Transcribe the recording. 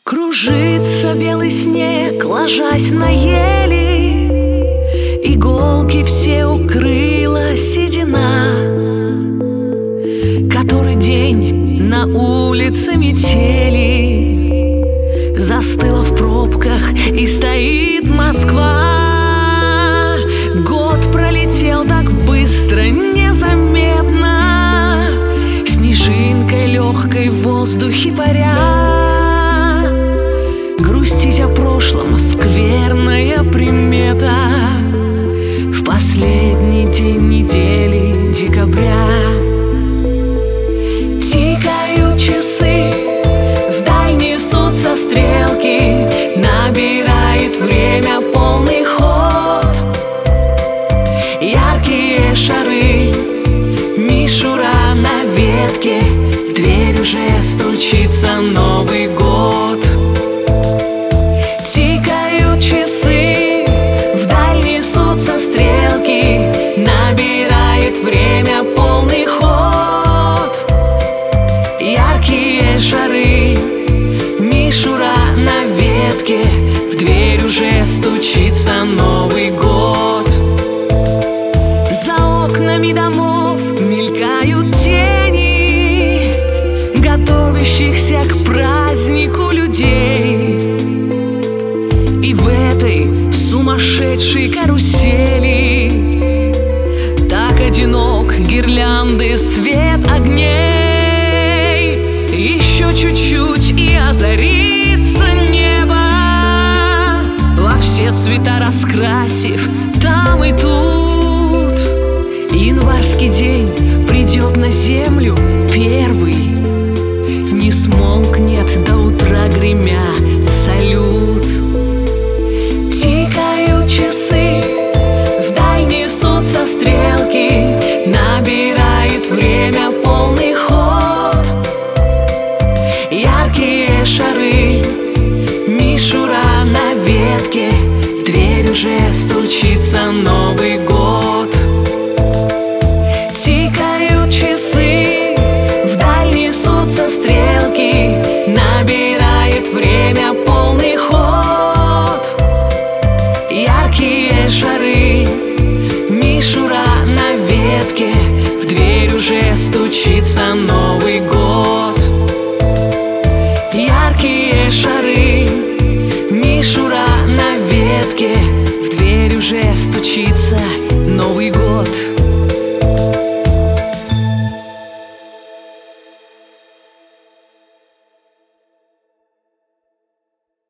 Кружится белый снег, ложась на ели, иголки все укрыла седина. Который день на улице метели, застыла в пробках и стоит Москва. Год пролетел так быстро, незаметно, снежинкой легкой в воздухе паря. Грустить о прошлом — скверная примета в последний день недели декабря. Тикают часы, вдаль несутся стрелки, набирает время полный ход. Яркие шары, мишура на ветке, в дверь уже стучится Новый год. Тикают часы, вдаль несутся стрелки, набирает время полный ход. Яркие шары, мишура на ветке, в дверь уже стучится Новый год. За окнами домов мелькают тени готовящихся к празднику людей. И в этой сумасшедшей карусели так одинок гирлянды свет огней. Еще чуть-чуть и озарится небо, во все цвета раскрасив там и тут. Январский день придет на землю первый, не смолкнет до утра гремя салют. Тикают часы, вдаль несутся стрелки, набирает время полный ход. Яркие шары, мишура на ветке, в дверь уже стучится Новый год. Тикают часы, вдаль несутся стрелки, набирает время полный ход. Яркие шары, мишура на ветке, в дверь уже стучится Новый год. Яркие шары, мишура на ветке, в дверь уже стучится Новый год.